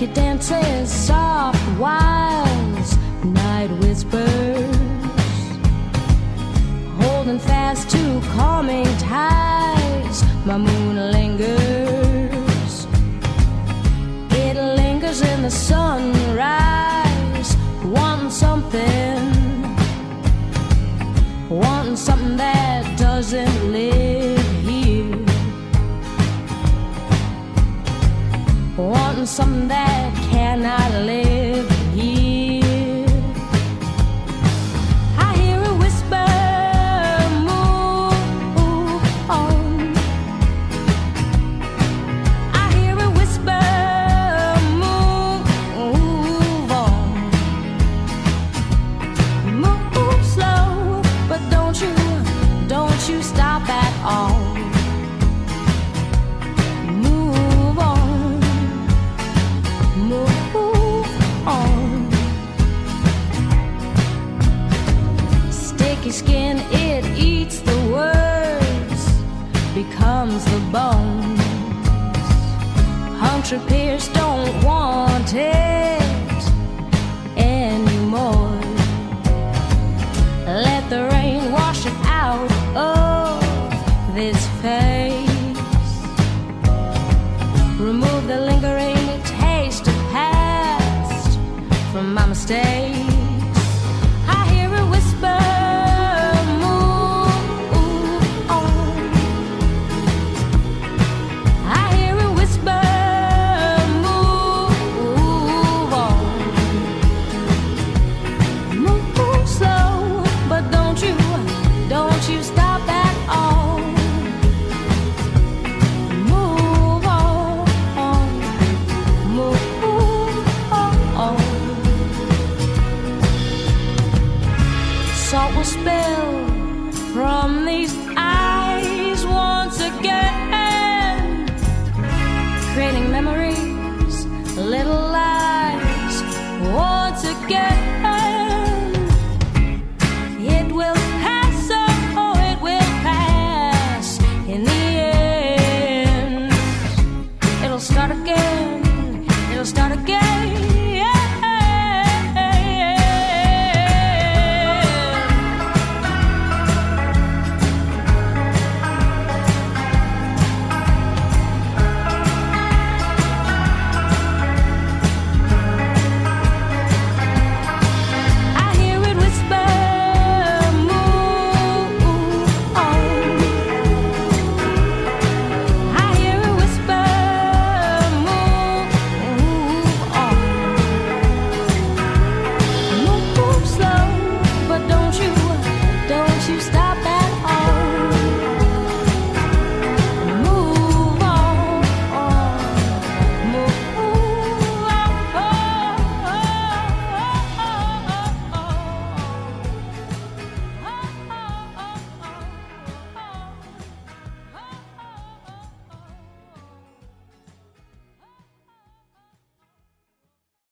Funky dances, soft wiles, night whispers, holding fast to calming ties. My moon lingers, it lingers in the sunrise, wanting something that doesn't live here, wanting something that cannot live here. I hear a whisper, move on. I hear a whisper, move on. Move slow, but don't you stop at all. Move on. Sticky skin, it eats the words, becomes the bones. Hunter Pierce don't want it anymore. Let the rain wash it out of this face. Remove the lingering taste of past from my mistakes. I hear a whisper, move on. I hear a whisper, move on. Move slow, but don't you stop at all. Move on, move on. Salt will spill from these